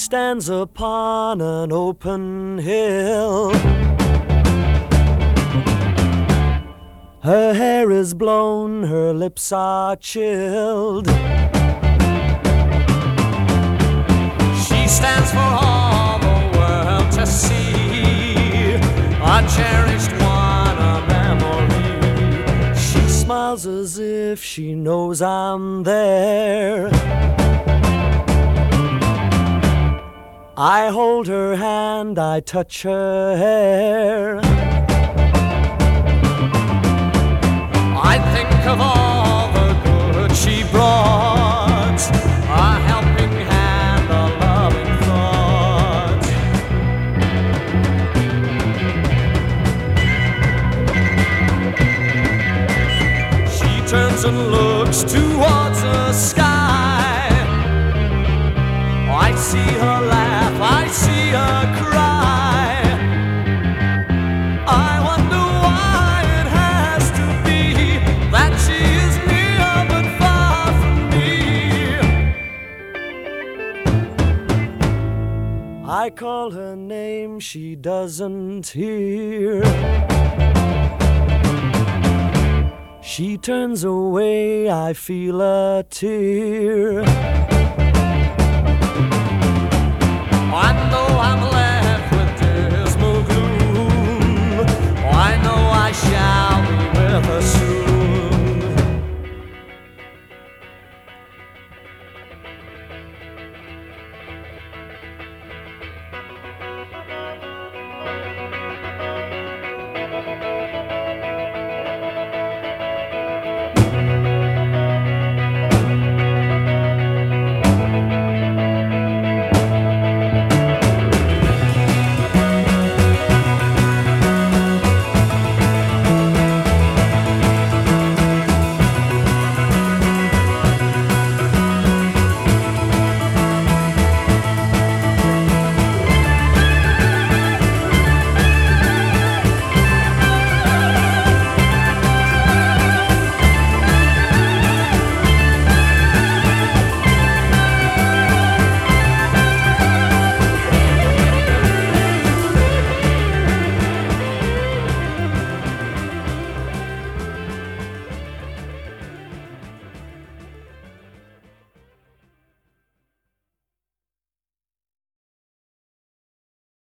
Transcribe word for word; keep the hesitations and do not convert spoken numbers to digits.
stands upon an open hill. Her hair is blown, her lips are chilled. She stands for all the world to see, a cherished one, a memory. She smiles as if she knows I'm there. I hold her hand, I touch her hair. I think of all the good she brought, a helping hand, a loving thought. She turns and looks towards the sky. I see her laugh, I see her cry. I wonder why it has to be that she is near but far from me. I call her name, she doesn't hear. She turns away, I feel a tear.